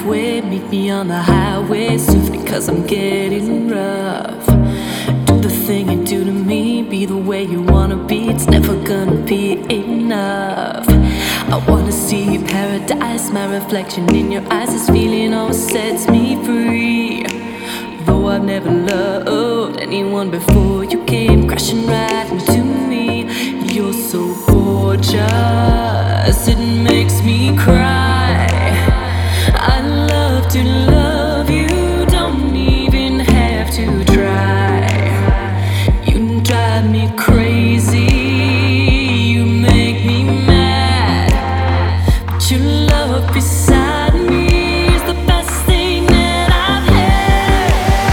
halfway, meet me on the highway soon because I'm getting rough. Do the thing you do to me, be the way you wanna be, it's never gonna be enough. I wanna see paradise, my reflection in your eyes, this feeling always sets me free. Though I've never loved anyone before, you came crashing right into me. You're so gorgeous, it makes me cry. I love to love you, don't even have to try. You drive me crazy, you make me mad, but your love beside me is the best thing that I've had.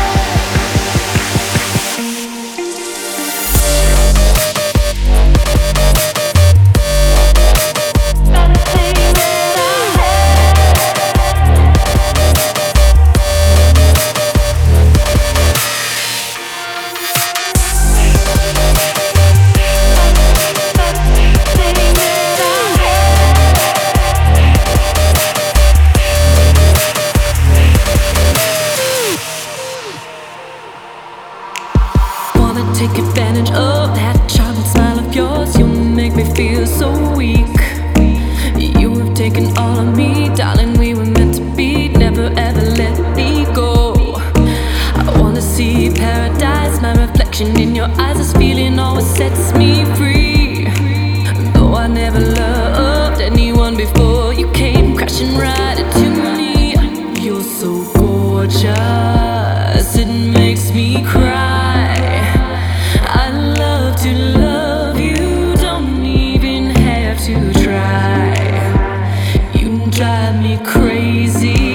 Take advantage of that charming smile of yours. You make me feel so weak. You have taken all of me, darling. We were meant to be. Never ever let me go. I wanna see paradise. My reflection in your eyes. This feeling always sets me free. Though I never loved anyone before, you came crashing right into me. You're so gorgeous, it makes me cry. I love to love you, don't even have to try. You drive me crazy.